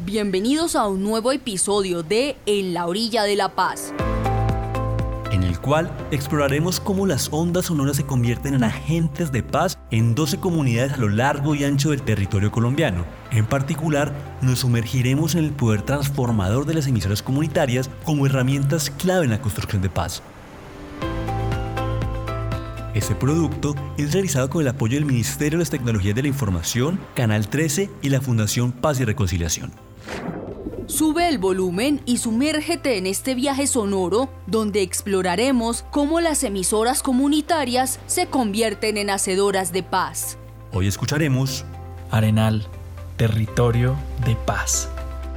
Bienvenidos a un nuevo episodio de En la orilla de la paz, en el cual exploraremos cómo las ondas sonoras se convierten en agentes de paz en 12 comunidades a lo largo y ancho del territorio colombiano. En particular, nos sumergiremos en el poder transformador de las emisoras comunitarias como herramientas clave en la construcción de paz. Este producto es realizado con el apoyo del Ministerio de las Tecnologías de la Información, Canal 13 y la Fundación Paz y Reconciliación. Sube el volumen y sumérgete en este viaje sonoro donde exploraremos cómo las emisoras comunitarias se convierten en hacedoras de paz. Hoy escucharemos Arenal, territorio de paz.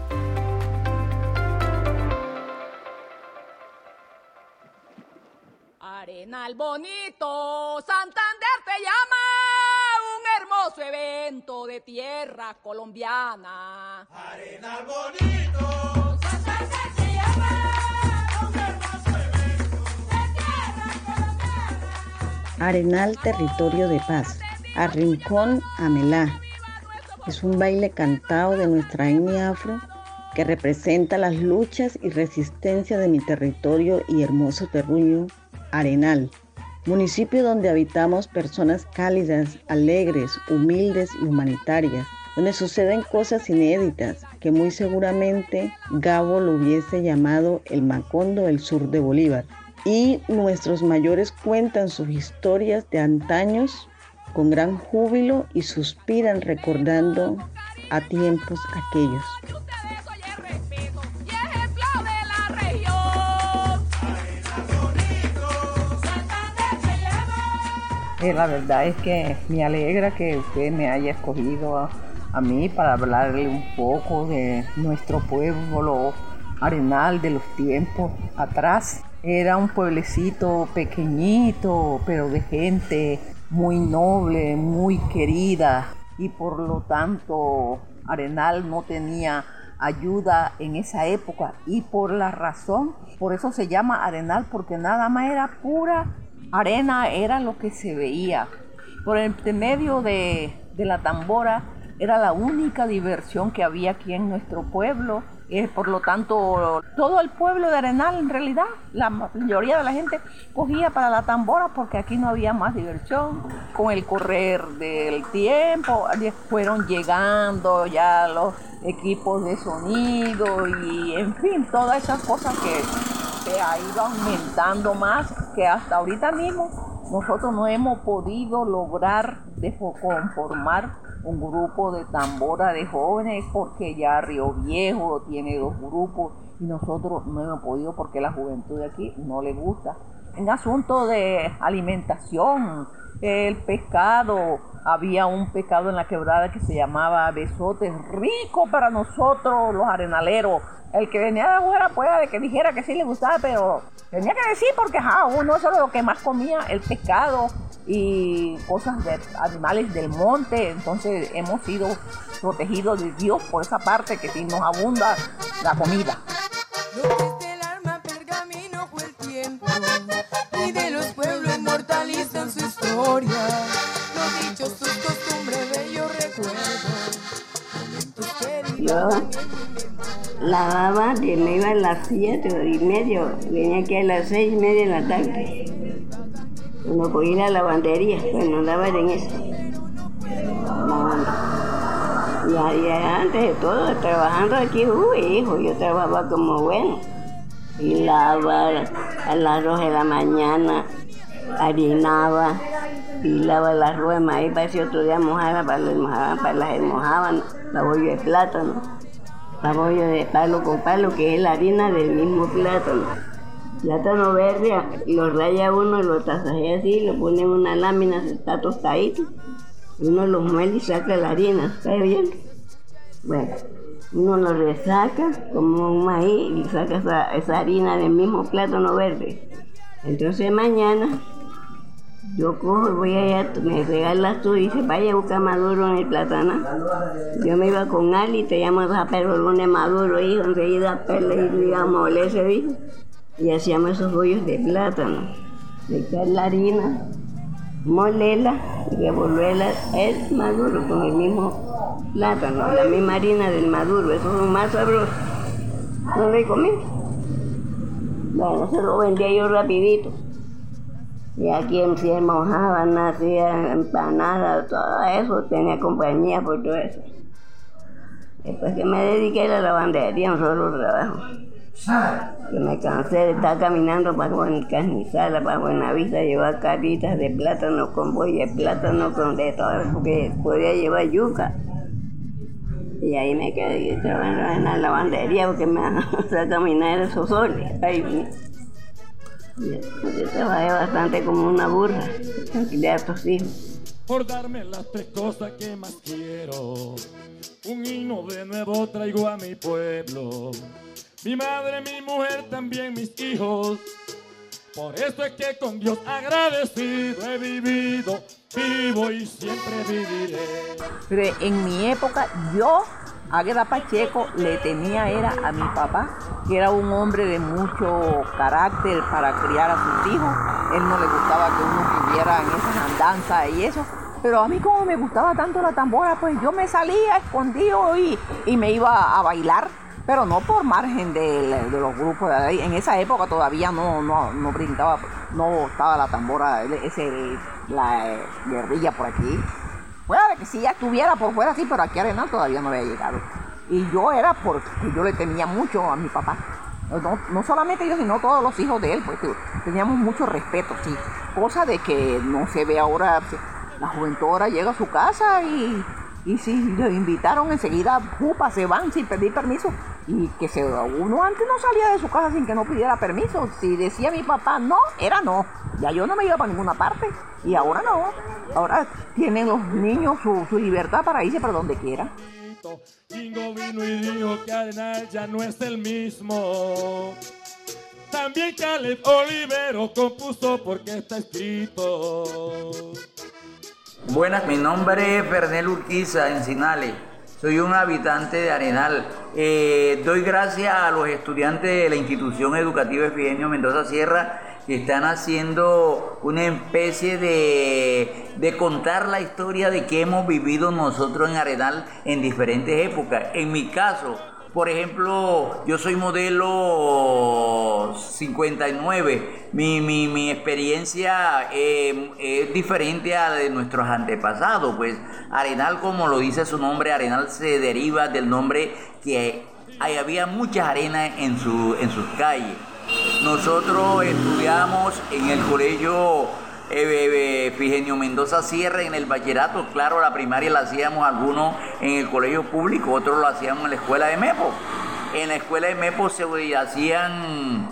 Arenal bonito, Santander te llama, un hermoso evento de tierra colombiana. Arenal bonito, Santander te llama, un hermoso evento de tierra colombiana. Arenal, territorio de paz. Arrincón Amelá. Es un baile cantado de nuestra etnia afro que representa las luchas y resistencia de mi territorio y hermoso terruño Arenal, municipio donde habitamos personas cálidas, alegres, humildes y humanitarias, donde suceden cosas inéditas que muy seguramente Gabo lo hubiese llamado el Macondo del sur de Bolívar. Y nuestros mayores cuentan sus historias de antaños con gran júbilo y suspiran recordando a tiempos aquellos. La verdad es que me alegra que usted me haya escogido a mí para hablarle un poco de nuestro pueblo Arenal de los tiempos atrás. Era un pueblecito pequeñito, pero de gente muy noble, muy querida, y por lo tanto Arenal no tenía ayuda en esa época, y por eso se llama Arenal, porque nada más era pura arena, era lo que se veía. Por el medio de la tambora era la única diversión que había aquí en nuestro pueblo. Por lo tanto, todo el pueblo de Arenal, en realidad, la mayoría de la gente cogía para la tambora porque aquí no había más diversión. Con el correr del tiempo, fueron llegando ya los equipos de sonido y, en fin, todas esas cosas que se ha ido aumentando más, que hasta ahorita mismo nosotros no hemos podido lograr conformar un grupo de tambora de jóvenes, porque ya Río Viejo tiene 2 grupos y nosotros no hemos podido porque la juventud de aquí no le gusta. En asunto de alimentación, el pescado, había un pescado en la quebrada que se llamaba besote, rico para nosotros los arenaleros. El que venía de afuera puede que dijera que sí le gustaba, pero tenía que decir porque uno eso era lo que más comía, el pescado y cosas de animales del monte. Entonces hemos sido protegidos de Dios por esa parte, que sí nos abunda la comida. Lo que es del alma pergamino fue el tiempo, y de los pueblos inmortalizan su historia, los dichos, sus costumbres, bellos recuerdos, momentos que Yo lavaba, que me iba a las 7:30, venía aquí a las 6:30 de la tarde. Cuando cogí la lavandería, bueno, andaba en eso, lavando. Y antes de todo, trabajando aquí, hijo, yo trabajaba como bueno. Y lavaba a las 2 de la mañana, harinaba, pilaba el arroz de maíz para si otro día mojara, para las mojaban, la bollo de plátano, la bollo de palo con palo, que es la harina del mismo plátano. Plátano verde, lo raya uno, lo tasajea así, lo pone en una lámina, está tostadito, uno lo muele y saca la harina, ¿está bien? Bueno, uno lo resaca como un maíz y saca esa harina del mismo plátano verde. Entonces mañana yo cojo y voy allá, me regalas tú y dice, vaya a buscar maduro en el plátano. Yo me iba con Ali, te llamo a perro el lunes maduro, hijo, enseguida perle y íbamos a molerse, dijo. Y hacíamos esos bollos de plátano, de echar la harina molerla y revolverla el maduro con el mismo plátano, la misma harina del maduro, eso es más sabroso. No le comí. Bueno, se lo vendía yo rapidito. Y aquí hacía mojaban, hacía empanadas, todo eso, tenía compañía por todo eso. Después que me dediqué a la lavandería, un solo trabajo. Que me cansé de estar caminando para Carnizala, para Buenavista, llevar carritas de plátano con boya, plátano con de todo, porque podía llevar yuca. Y ahí me quedé trabajando en la lavandería porque me hacía caminar esos soles. Ahí yo trabajé bastante como una burra, de hartos hijos. Por darme las tres cosas que más quiero, un himno de nuevo traigo a mi pueblo. Mi madre, mi mujer, también mis hijos. Por eso es que con Dios agradecido he vivido, vivo y siempre viviré. Pero en mi época, yo, Águeda Pacheco, le temía era a mi papá, que era un hombre de mucho carácter para criar a sus hijos. Él no le gustaba que uno estuviera en esas andanzas y eso. Pero a mí como me gustaba tanto la tambora, pues yo me salía escondido y me iba a bailar. Pero no por margen de los grupos de ahí. En esa época todavía no brincaba, no estaba la tambora, la guerrilla por aquí. Fuera de que sí ya estuviera por fuera, sí, pero aquí Arenal todavía no había llegado. Y yo era porque yo le temía mucho a mi papá. No solamente yo, sino todos los hijos de él, porque teníamos mucho respeto, sí. Cosa de que no se ve ahora, la juventud ahora llega a su casa y si lo invitaron enseguida, se van sin pedir permiso. Y que uno antes no salía de su casa sin que no pidiera permiso. Si decía mi papá no, era no. Ya yo no me iba para ninguna parte. Y ahora no. Ahora tienen los niños su libertad para irse para donde quieran. Jingo vino y dijo que Arenal ya no es el mismo. También Caleb Olivero compuso porque está escrito. Buenas, mi nombre es Bernel Urquiza Encinales. Soy un habitante de Arenal. Doy gracias a los estudiantes de la institución educativa Efigenia Mendoza Sierra que están haciendo una especie de contar la historia de que hemos vivido nosotros en Arenal en diferentes épocas. En mi caso, por ejemplo, yo soy modelo 59. Mi experiencia es diferente a la de nuestros antepasados. Pues Arenal, como lo dice su nombre, Arenal se deriva del nombre que había muchas arenas en sus calles. Nosotros estudiamos en el colegio Efigenia Mendoza Sierra en el bachillerato. Claro, la primaria la hacíamos algunos en el colegio público, otros lo hacíamos en la escuela de Mepo. En la escuela de Mepo se hacían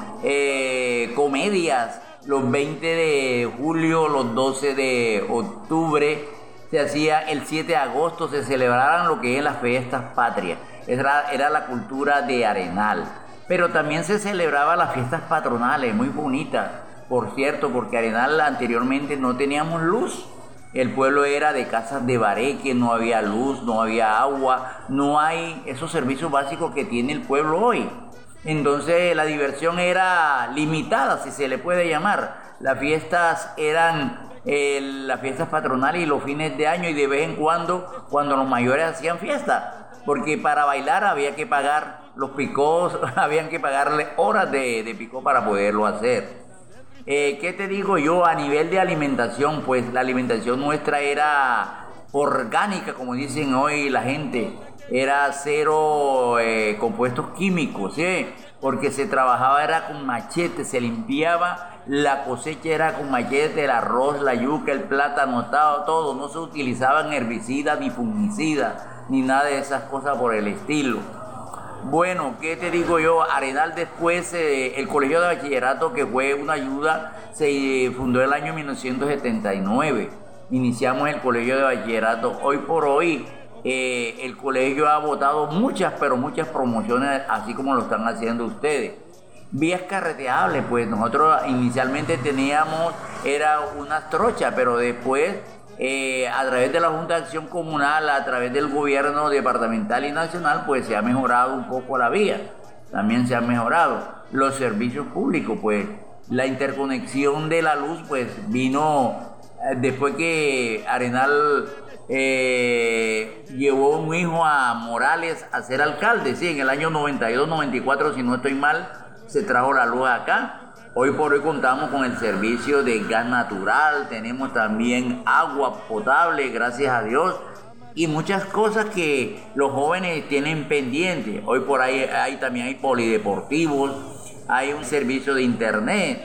comedias los 20 de julio, los 12 de octubre, se hacía el 7 de agosto, se celebraban lo que es las fiestas patrias. Era la cultura de Arenal. Pero también se celebraban las fiestas patronales, muy bonitas. Por cierto, porque Arenal anteriormente no teníamos luz. El pueblo era de casas de bareque, no había luz, no había agua, no hay esos servicios básicos que tiene el pueblo hoy. Entonces la diversión era limitada, si se le puede llamar. Las fiestas eran las fiestas patronales y los fines de año y de vez en cuando los mayores hacían fiesta. Porque para bailar había que pagar los picós, habían que pagarle horas de picó para poderlo hacer. ¿Qué te digo yo a nivel de alimentación? Pues la alimentación nuestra era orgánica, como dicen hoy la gente. Era cero compuestos químicos, ¿sí? Porque se trabajaba era con machete, se limpiaba la cosecha era con machete, el arroz, la yuca, el plátano, todo. No se utilizaban herbicidas ni fungicidas ni nada de esas cosas por el estilo. Bueno, ¿qué te digo yo? Arenal después, el colegio de bachillerato, que fue una ayuda, se fundó el año 1979. Iniciamos el colegio de bachillerato. Hoy por hoy, el colegio ha botado muchas promociones, así como lo están haciendo ustedes. Vías carreteables, pues nosotros inicialmente teníamos, era unas trochas, pero después a través de la Junta de Acción Comunal, a través del gobierno departamental y nacional, pues se ha mejorado un poco la vía. También se han mejorado los servicios públicos, pues la interconexión de la luz, pues vino después que Arenal llevó un hijo a Morales a ser alcalde, sí, en el año 92, 94, si no estoy mal, se trajo la luz acá. Hoy por hoy contamos con el servicio de gas natural, tenemos también agua potable, gracias a Dios, y muchas cosas que los jóvenes tienen pendientes. Hoy por ahí también hay polideportivos, hay un servicio de internet,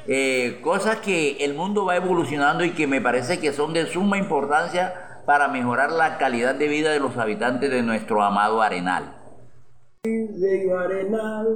cosas que el mundo va evolucionando y que me parece que son de suma importancia para mejorar la calidad de vida de los habitantes de nuestro amado Arenal. Bello Arenal,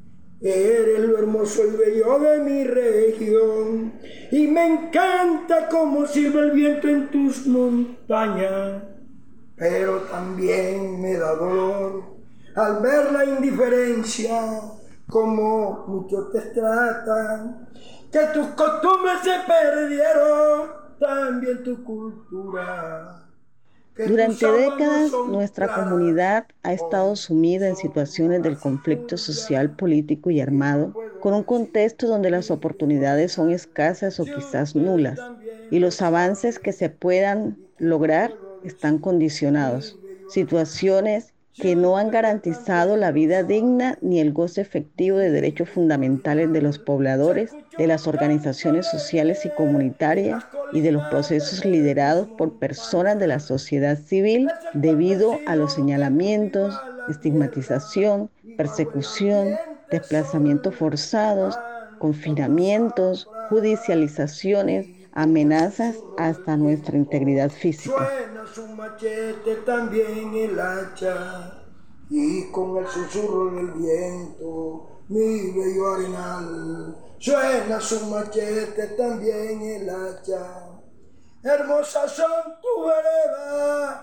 eres lo hermoso y bello de mi región, y me encanta cómo sirve el viento en tus montañas, pero también me da dolor al ver la indiferencia, como muchos te tratan, que tus costumbres se perdieron, también tu cultura. Durante décadas, nuestra comunidad ha estado sumida en situaciones del conflicto social, político y armado, con un contexto donde las oportunidades son escasas o quizás nulas, y los avances que se puedan lograr están condicionados. Situaciones que no han garantizado la vida digna ni el goce efectivo de derechos fundamentales de los pobladores, de las organizaciones sociales y comunitarias y de los procesos liderados por personas de la sociedad civil debido a los señalamientos, estigmatización, persecución, desplazamientos forzados, confinamientos, judicializaciones, amenazas hasta nuestra integridad física. Suena su machete también el hacha, y con el susurro del viento, mi bello Arenal. Suena su machete también el hacha, hermosas son tus veredas.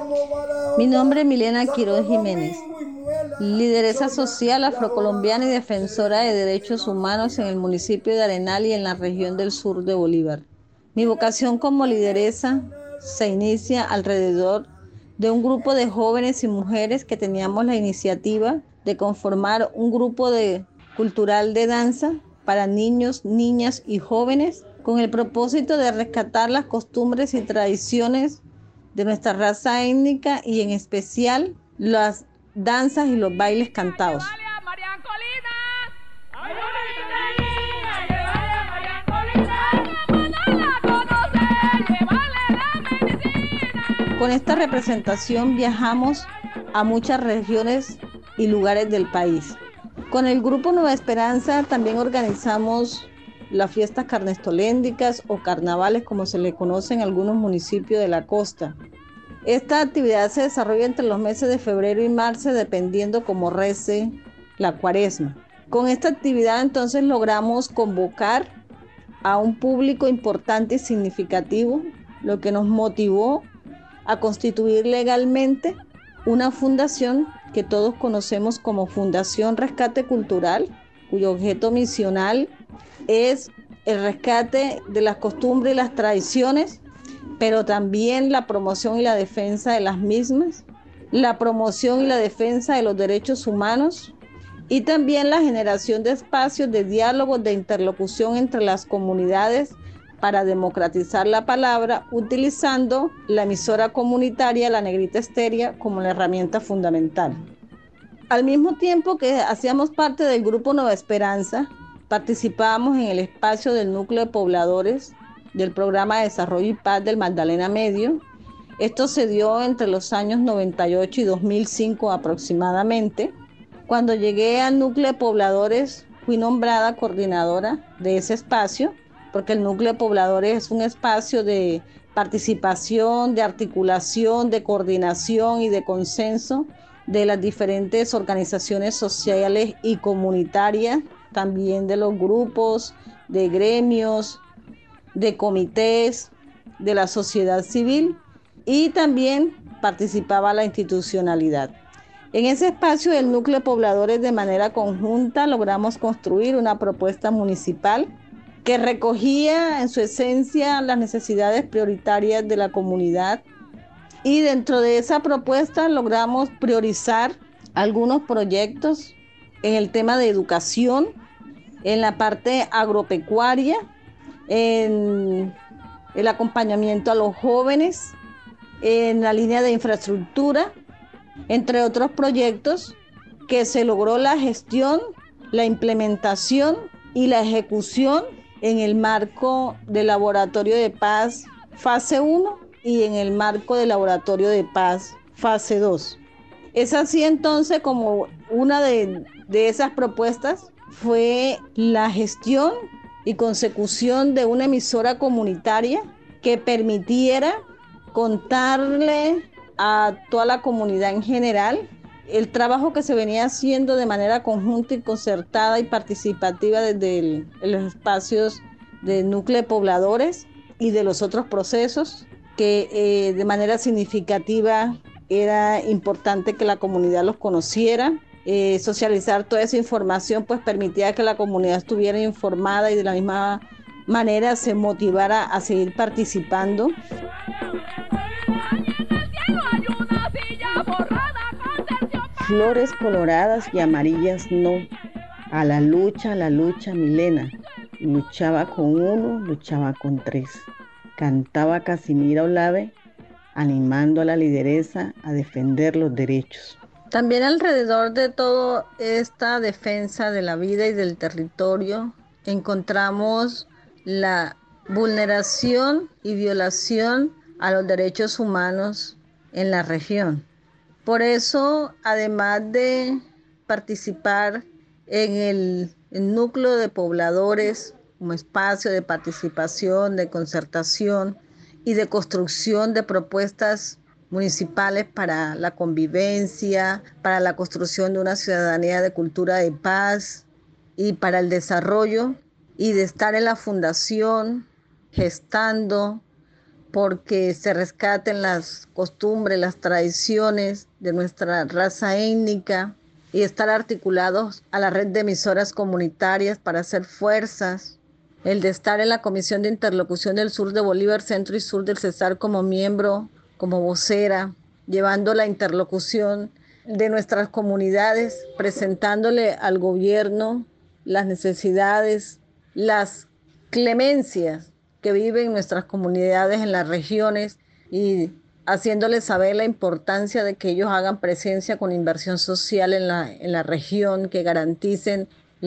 Mi nombre es Milena Quiroz Jiménez, lideresa social afrocolombiana y defensora de derechos humanos en el municipio de Arenal y en la región del sur de Bolívar. Mi vocación como lideresa se inicia alrededor de un grupo de jóvenes y mujeres que teníamos la iniciativa de conformar un grupo cultural de danza para niños, niñas y jóvenes con el propósito de rescatar las costumbres y tradiciones de nuestra raza étnica y en especial las danzas y los bailes cantados. Con esta representación viajamos a muchas regiones y lugares del país. Con el grupo Nueva Esperanza también organizamos las fiestas carnestoléndicas o carnavales, como se le conoce en algunos municipios de la costa. Esta actividad se desarrolla entre los meses de febrero y marzo, dependiendo cómo rece la cuaresma. Con esta actividad entonces logramos convocar a un público importante y significativo, lo que nos motivó a constituir legalmente una fundación que todos conocemos como Fundación Rescate Cultural, cuyo objeto misional es el rescate de las costumbres y las tradiciones, pero también la promoción y la defensa de las mismas, la promoción y la defensa de los derechos humanos y también la generación de espacios de diálogo, de interlocución entre las comunidades para democratizar la palabra, utilizando la emisora comunitaria La Negrita Estéreo como la herramienta fundamental. Al mismo tiempo que hacíamos parte del grupo Nueva Esperanza, participábamos en el espacio del núcleo de pobladores del programa de desarrollo y paz del Magdalena Medio. Esto se dio entre los años 98 y 2005 aproximadamente. Cuando llegué al núcleo de pobladores, fui nombrada coordinadora de ese espacio, porque el núcleo de pobladores es un espacio de participación, de articulación, de coordinación y de consenso de las diferentes organizaciones sociales y comunitarias, también de los grupos, de gremios, de comités, de la sociedad civil, y también participaba la institucionalidad. En ese espacio del núcleo de pobladores, de manera conjunta, logramos construir una propuesta municipal que recogía en su esencia las necesidades prioritarias de la comunidad, y dentro de esa propuesta logramos priorizar algunos proyectos en el tema de educación, en la parte agropecuaria, en el acompañamiento a los jóvenes en la línea de infraestructura, entre otros proyectos que se logró la gestión, la implementación y la ejecución en el marco del Laboratorio de Paz fase 1 y en el marco del Laboratorio de Paz fase 2. Es así entonces como una de esas propuestas fue la gestión y consecución de una emisora comunitaria que permitiera contarle a toda la comunidad en general el trabajo que se venía haciendo de manera conjunta y concertada y participativa desde los espacios del núcleo de pobladores y de los otros procesos que de manera significativa era importante que la comunidad los conociera. Socializar toda esa información pues permitía que la comunidad estuviera informada y de la misma manera se motivara a seguir participando. Flores coloradas y amarillas no, a la lucha, Milena. Luchaba con uno, luchaba con tres. Cantaba Casimira Olave, animando a la lideresa a defender los derechos. También alrededor de toda esta defensa de la vida y del territorio encontramos la vulneración y violación a los derechos humanos en la región. Por eso, además de participar en el núcleo de pobladores como espacio de participación, de concertación y de construcción de propuestas municipales para la convivencia, para la construcción de una ciudadanía de cultura de paz y para el desarrollo, y de estar en la fundación gestando porque se rescaten las costumbres, las tradiciones de nuestra raza étnica y estar articulados a la red de emisoras comunitarias para hacer fuerzas, el de estar en la Comisión de Interlocución del Sur de Bolívar, Centro y Sur del Cesar como miembro, como vocera, llevando la interlocución de nuestras comunidades, presentándole al gobierno las necesidades, las clemencias que viven nuestras comunidades en las regiones y haciéndoles saber la importancia de que ellos hagan presencia con inversión social en la región, que garanticen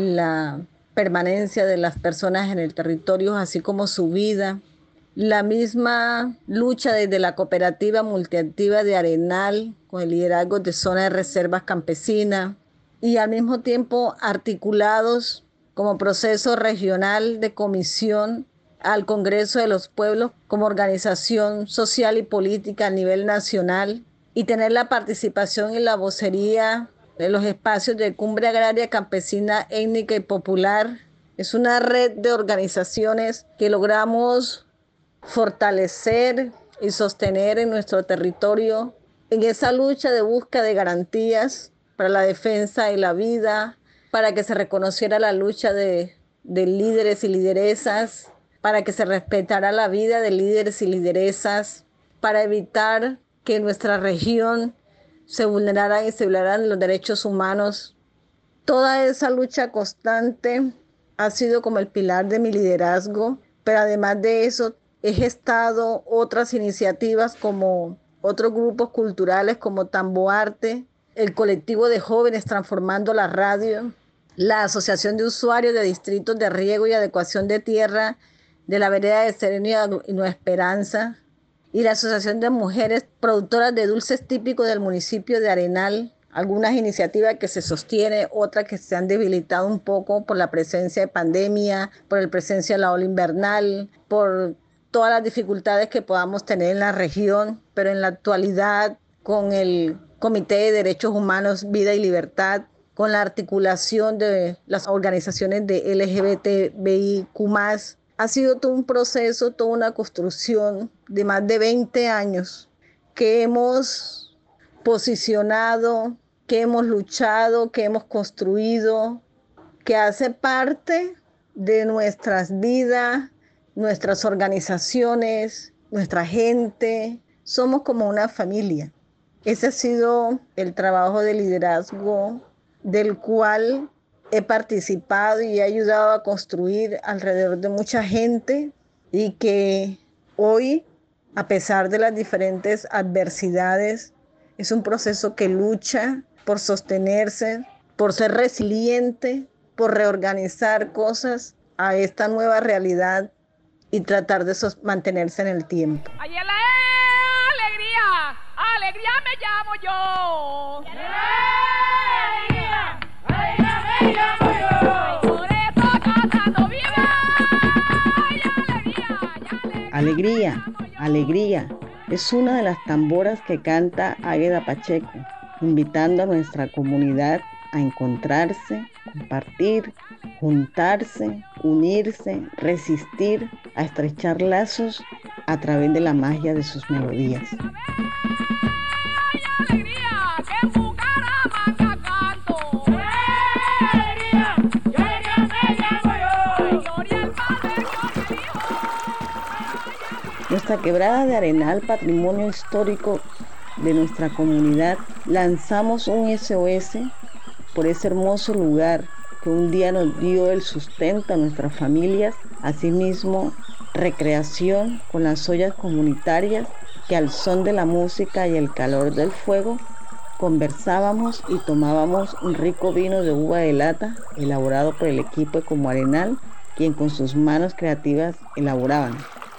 la permanencia de las personas en el territorio, así como su vida. La misma lucha desde la cooperativa multiactiva de Arenal, con el liderazgo de zona de reservas campesinas, y al mismo tiempo articulados como proceso regional de comisión al Congreso de los Pueblos como organización social y política a nivel nacional, y tener la participación y la vocería de los espacios de Cumbre Agraria, Campesina, Étnica y Popular. Es una red de organizaciones que logramos fortalecer y sostener en nuestro territorio en esa lucha de búsqueda de garantías para la defensa de la vida, para que se reconociera la lucha de líderes y lideresas, para que se respetara la vida de líderes y lideresas, para evitar que en nuestra región se vulneraran y se violaran los derechos humanos. Toda esa lucha constante ha sido como el pilar de mi liderazgo, pero además de eso he gestado otras iniciativas como otros grupos culturales como Tamboarte, el colectivo de jóvenes Transformando la Radio, la Asociación de Usuarios de Distritos de Riego y Adecuación de Tierra de la vereda de Sereno y Nueva Esperanza, y la Asociación de Mujeres Productoras de Dulces Típicos del municipio de Arenal. Algunas iniciativas que se sostienen, otras que se han debilitado un poco por la presencia de pandemia, por la presencia de la ola invernal, por todas las dificultades que podamos tener en la región, pero en la actualidad con el Comité de Derechos Humanos, Vida y Libertad, con la articulación de las organizaciones de LGBTIQ+, ha sido todo un proceso, toda una construcción de más de 20 años que hemos posicionado, que hemos luchado, que hemos construido, que hace parte de nuestras vidas, nuestras organizaciones, nuestra gente. Somos como una familia. Ese ha sido el trabajo de liderazgo del cual he participado y he ayudado a construir alrededor de mucha gente, y que Hoy, a pesar de las diferentes adversidades, es un proceso que lucha por sostenerse, por ser resiliente, por reorganizar cosas a esta nueva realidad y tratar de mantenerse en el tiempo. Ayer la alegría, alegría me llamo yo. Alegría, alegría me llamo yo. Por eso cantando viva. Alegría, alegría, es una de las tamboras que canta Águeda Pacheco, invitando a nuestra comunidad a encontrarse, compartir, juntarse, unirse, resistir, a estrechar lazos a través de la magia de sus melodías. Nuestra quebrada de Arenal, patrimonio histórico de nuestra comunidad, lanzamos un SOS por ese hermoso lugar que un día nos dio el sustento a nuestras familias, asimismo recreación con las ollas comunitarias que al son de la música y el calor del fuego conversábamos y tomábamos un rico vino de uva de lata elaborado por el equipo de Como Arenal, quien con sus manos creativas elaboraban.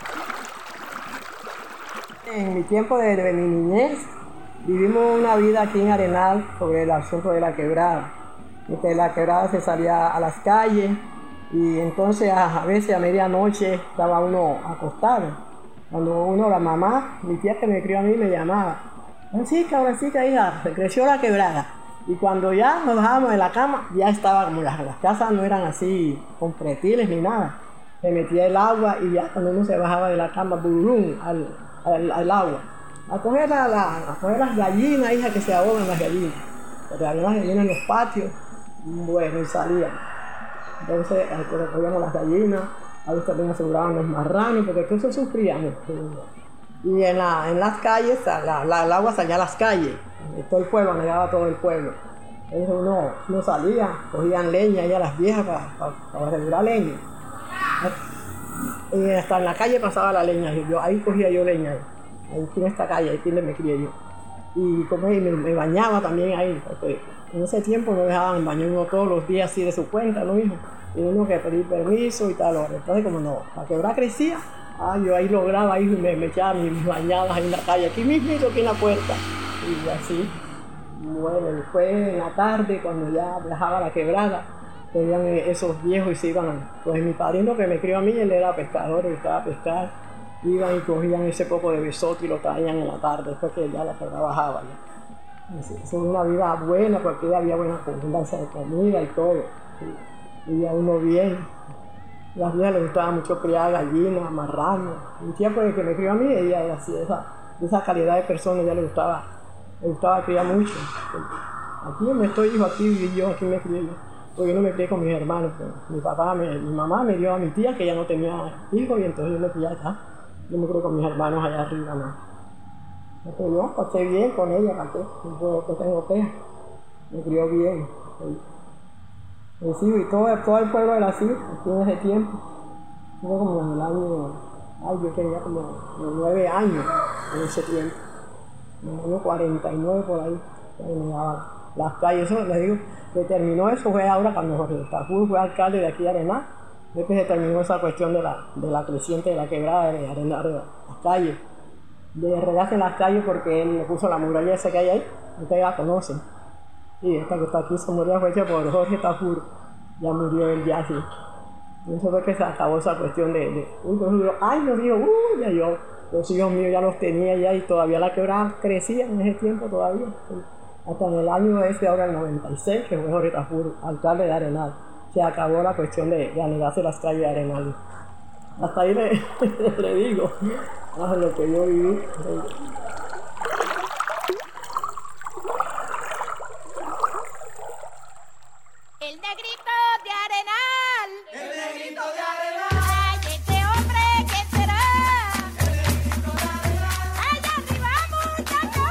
En mi tiempo de mi niñez vivimos una vida aquí en Arenal sobre el asunto de la quebrada. De la quebrada se salía a las calles y entonces a veces a medianoche estaba uno acostado. Cuando uno, la mamá, mi tía que me crió a mí, me llamaba: ahora sí, hija, se creció la quebrada. Y cuando ya nos bajábamos de la cama, ya estaba como las casas no eran así con pretiles ni nada. Se metía el agua y ya cuando uno se bajaba de la cama, burum, al agua. A coger las gallinas, hija, que se ahogan las gallinas. Porque había las gallinas en los patios, bueno, y salían. Entonces, recogíamos las gallinas, a veces también aseguraban los marranos, porque todo eso sufríamos. Y en las calles, el agua salía a las calles, todo el pueblo, negaba todo el pueblo. Entonces uno salía, cogían leña ahí a las viejas para asegurar leña. Y hasta en la calle pasaba la leña, ahí cogía yo leña, ahí en esta calle, ahí donde me crié yo. Y como me bañaba también ahí, porque en ese tiempo no dejaban bañar uno todos los días así de su cuenta, ¿no, hijo? Y uno que pedir permiso y tal. Entonces, como no, la quebrada crecía, yo ahí lograba, ahí me echaba mis bañadas ahí en la calle, aquí mismito, aquí en la puerta. Y así, bueno, después en la tarde, cuando ya viajaba la quebrada, venían esos viejos y se iban. Pues mi padrino que me crió a mí, él era pescador, le gustaba pescar. Iban y cogían ese poco de besote y lo traían en la tarde, después que ya la quebrada bajaba. Eso es una vida buena, porque había buena abundancia de comida y todo. Vivía uno bien. Las viejas les gustaba mucho criar gallinas, marranos. Mi tía, pues, que me crió a mí, ella era así, esa calidad de persona, ella le gustaba criar mucho. Aquí donde estoy, hijo, aquí viví yo, aquí me crié yo. Porque yo no me crié con mis hermanos, pues. Mi mamá me dio a mi tía, que ella no tenía hijos, y entonces yo me crié acá. Yo me crié con mis hermanos allá arriba, ¿no? Entonces yo pasé bien con ella, ¿para qué? Yo tengo pena. Me crió bien. Sí, y todo el pueblo era así, aquí en ese tiempo. Yo como en el año, yo tenía como 9 años en ese tiempo. En el año 49 por ahí, terminaba las calles. Eso les digo, que terminó eso fue ahora cuando Jorge Tafur fue alcalde de aquí de Arenal. Después se terminó esa cuestión de la creciente de la quebrada de Arenal, de las calles. De regarse en las calles porque él le puso la muralla esa que hay ahí, ustedes la conocen. Y esta que está aquí se murió fue hecha por Jorge Tafur, ya murió él ya así. Y eso fue que se acabó esa cuestión ya yo, los hijos míos ya los tenía ya y todavía la quebrada crecía en ese tiempo todavía. Hasta en el año ahora el 96, que fue Jorge Tafur, alcalde de Arenal, se acabó la cuestión de anegarse las calles de Arenal. Hasta ahí le digo, lo que yo viví. El negrito de Arenal. El negrito de Arenal. Ay, este hombre, ¿quién será? El negrito de Arenal. Allá arriba, muchacho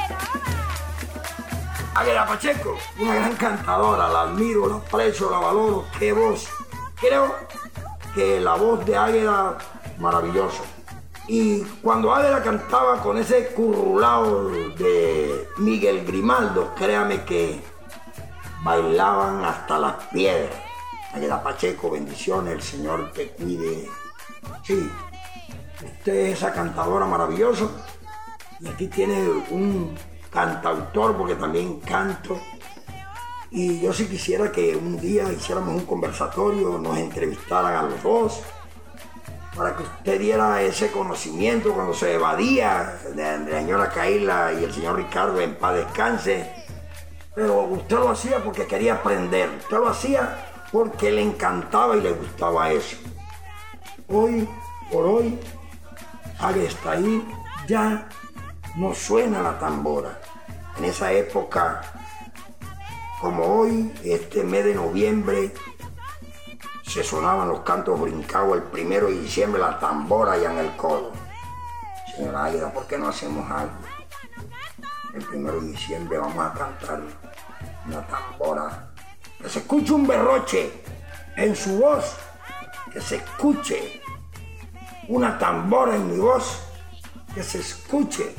bueno. Águeda Pacheco, una gran cantadora, la admiro, la aprecio, la valoro, qué voz. Creo que la voz de Águeda, maravillosa. Y cuando Águeda cantaba con ese currulao de Miguel Grimaldo, créame que bailaban hasta las piedras. Águeda Pacheco, bendiciones, el Señor te cuide. Sí, usted es esa cantadora maravillosa. Y aquí tiene un cantautor, porque también canto. Y yo sí quisiera que un día hiciéramos un conversatorio, nos entrevistaran a los dos, para que usted diera ese conocimiento cuando se evadía de la señora Kaila y el señor Ricardo, en paz descanse. Pero usted lo hacía porque quería aprender, usted lo hacía porque le encantaba y le gustaba eso. Hoy por hoy, Águeda está ahí, ya no suena la tambora. En esa época, como hoy, este mes de noviembre, se sonaban los cantos brincados el 1 de diciembre, la tambora allá en el codo. Señora Águeda, ¿por qué no hacemos algo? El 1 de diciembre vamos a cantar una tambora. Que se escuche un berroche en su voz, que se escuche una tambora en mi voz, que se escuche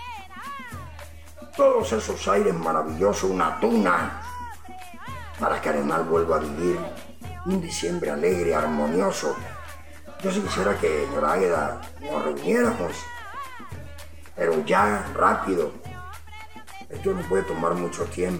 todos esos aires maravillosos, una tuna, para que Arenal vuelva a vivir un diciembre alegre, armonioso. Yo sí quisiera que, señora Águeda, nos reuniéramos, pero ya, rápido. Esto no puede tomar mucho tiempo.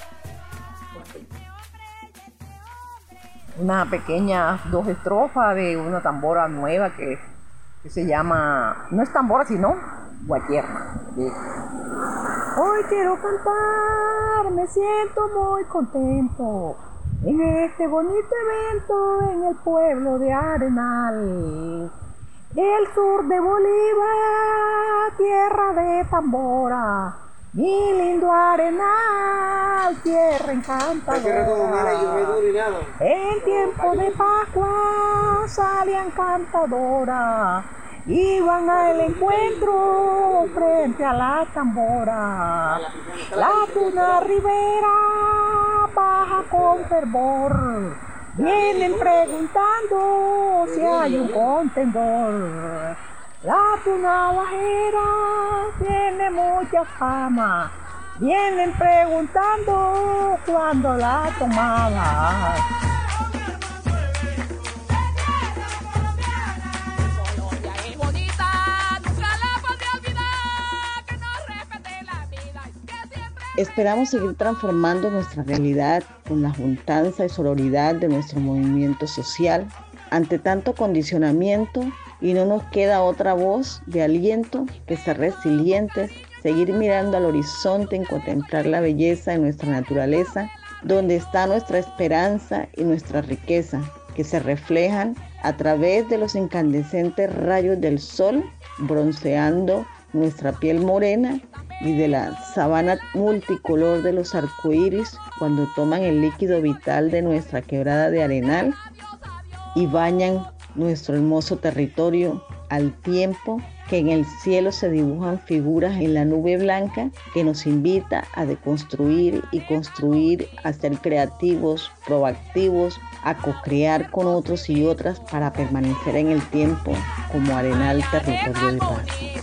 Una pequeña 2 estrofas de una tambora nueva que se llama, no es tambora sino guayerna. Hoy quiero cantar, me siento muy contento en este bonito evento en el pueblo de Arenal, el sur de Bolívar, tierra de tambora, mi lindo Arenal, tierra encantadora. En tiempo de Pascua salían cantadoras, iban al encuentro frente a la tambora. La tuna Rivera baja con fervor, vienen preguntando si hay un contendor. La tuna bajera tiene mucha fama, vienen preguntando cuándo la tomaba. Esperamos seguir transformando nuestra realidad con la juntanza y sororidad de nuestro movimiento social ante tanto condicionamiento, y no nos queda otra voz de aliento que ser resilientes, seguir mirando al horizonte y contemplar la belleza de nuestra naturaleza, donde está nuestra esperanza y nuestra riqueza, que se reflejan a través de los incandescentes rayos del sol, bronceando nuestra piel morena, y de la sabana multicolor de los arcoíris cuando toman el líquido vital de nuestra quebrada de Arenal y bañan nuestro hermoso territorio, al tiempo que en el cielo se dibujan figuras en la nube blanca que nos invita a deconstruir y construir, a ser creativos, proactivos, a co-crear con otros y otras para permanecer en el tiempo como Arenal, territorio de paz.